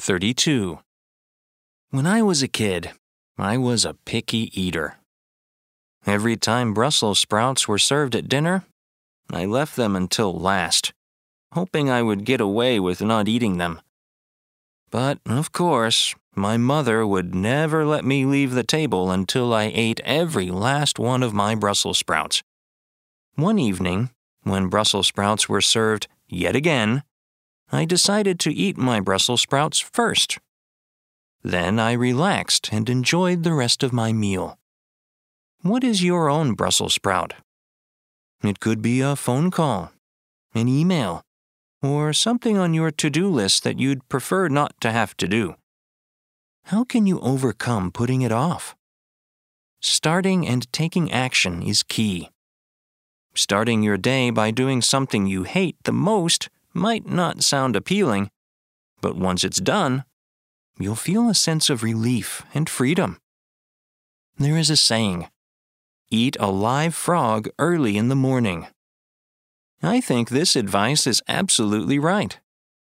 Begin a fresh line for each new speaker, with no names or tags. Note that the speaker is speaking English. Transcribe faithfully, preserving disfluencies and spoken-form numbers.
thirty-two. When I was a kid, I was a picky eater. Every time Brussels sprouts were served at dinner, I left them until last, hoping I would get away with not eating them. But, of course, my mother would never let me leave the table until I ate every last one of my Brussels sprouts. One evening, when Brussels sprouts were served yet again, I decided to eat my Brussels sprouts first. Then I relaxed and enjoyed the rest of my meal. What is your own Brussels sprout? It could be a phone call, an email, or something on your to-do list that you'd prefer not to have to do. How can you overcome putting it off? Starting and taking action is key. Starting your day by doing something you hate the most might not sound appealing, but once it's done, you'll feel a sense of relief and freedom. There is a saying, "Eat a live frog early in the morning." I think this advice is absolutely right.